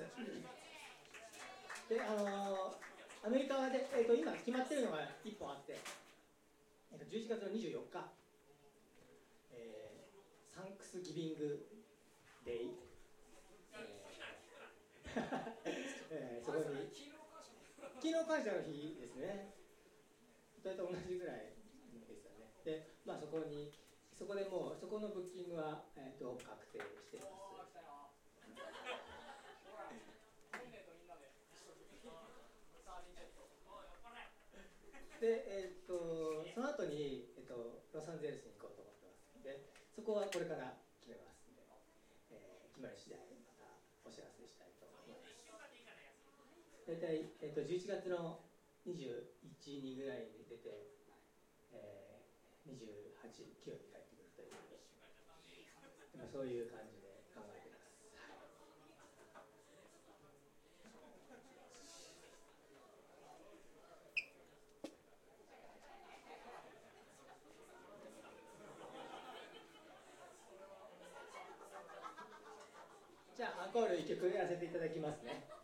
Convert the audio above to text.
でアメリカで、今決まってるのが1本あって、11月の24日、サンクスギビングデイ、そこに勤労感謝の日ですね。大体同じぐらいですよね。で、そこでもうそこのブッキングは、確定しています。で、その後に、ロサンゼルスに行こうと思ってますので、そこはこれから決めますので、決まり次第またお知らせしたいと思います。大体、11月の21、2ぐらいに出て、28、9に帰ってくるということで、そういう感じで考えています。じゃあアンコール1曲やらせていただきますね。